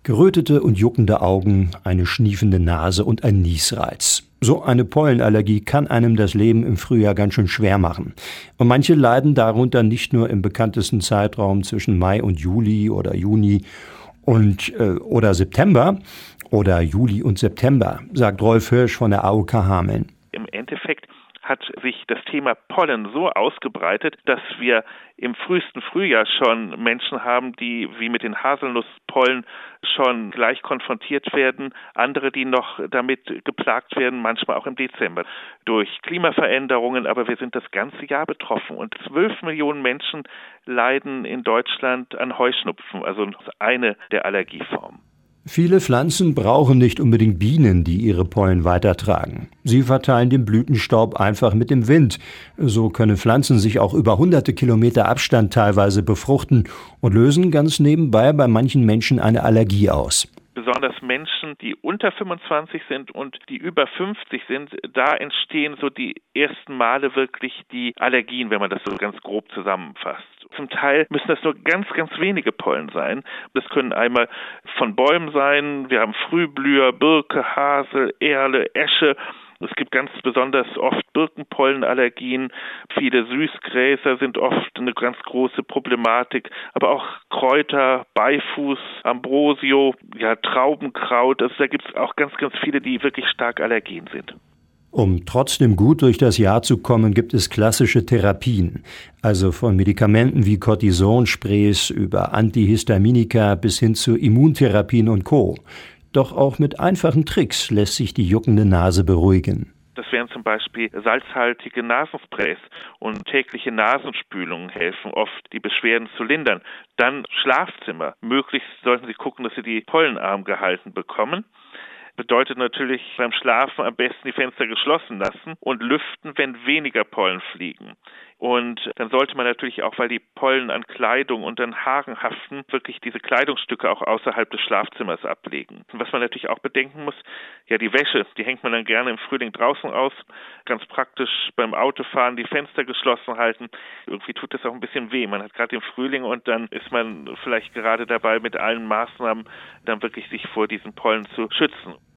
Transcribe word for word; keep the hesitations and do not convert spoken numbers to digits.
Gerötete und juckende Augen, eine schniefende Nase und ein Niesreiz. So eine Pollenallergie kann einem das Leben im Frühjahr ganz schön schwer machen. Und manche leiden darunter nicht nur im bekanntesten Zeitraum zwischen Mai und Juli oder Juni und äh, oder September oder Juli und September, sagt Rolf Hirsch von der A O K Hameln. Im Endeffekt hat sich das Thema Pollen so ausgebreitet, dass wir im frühesten Frühjahr schon Menschen haben, die wie mit den Haselnusspollen schon gleich konfrontiert werden, andere, die noch damit geplagt werden, manchmal auch im Dezember durch Klimaveränderungen, aber wir sind das ganze Jahr betroffen und zwölf Millionen Menschen leiden in Deutschland an Heuschnupfen, also eine der Allergieformen. Viele Pflanzen brauchen nicht unbedingt Bienen, die ihre Pollen weitertragen. Sie verteilen den Blütenstaub einfach mit dem Wind. So können Pflanzen sich auch über hunderte Kilometer Abstand teilweise befruchten und lösen ganz nebenbei bei manchen Menschen eine Allergie aus. Besonders Menschen, die unter fünfundzwanzig sind und die über fünfzig sind, da entstehen so die ersten Male wirklich die Allergien, wenn man das so ganz grob zusammenfasst. Zum Teil müssen das nur ganz, ganz wenige Pollen sein. Das können einmal von Bäumen sein. Wir haben Frühblüher, Birke, Hasel, Erle, Esche. Es gibt ganz besonders oft Birkenpollenallergien. Viele Süßgräser sind oft eine ganz große Problematik. Aber auch Kräuter, Beifuß, Ambrosio, ja, Traubenkraut. Also da gibt es auch ganz, ganz viele, die wirklich stark allergen sind. Um trotzdem gut durch das Jahr zu kommen, gibt es klassische Therapien. Also von Medikamenten wie Cortisonsprays über Antihistaminika bis hin zu Immuntherapien und Co. Doch auch mit einfachen Tricks lässt sich die juckende Nase beruhigen. Das wären zum Beispiel salzhaltige Nasensprays und tägliche Nasenspülungen helfen oft, die Beschwerden zu lindern. Dann Schlafzimmer. Möglichst sollten Sie gucken, dass Sie die Pollen arm gehalten bekommen. Bedeutet natürlich beim Schlafen am besten die Fenster geschlossen lassen und lüften, wenn weniger Pollen fliegen. Und dann sollte man natürlich auch, weil die Pollen an Kleidung und an Haaren haften, wirklich diese Kleidungsstücke auch außerhalb des Schlafzimmers ablegen. Und was man natürlich auch bedenken muss, ja, die Wäsche, die hängt man dann gerne im Frühling draußen aus. Ganz praktisch beim Autofahren die Fenster geschlossen halten. Irgendwie tut das auch ein bisschen weh. Man hat gerade den Frühling und dann ist man vielleicht gerade dabei, mit allen Maßnahmen dann wirklich sich vor diesen Pollen zu schützen.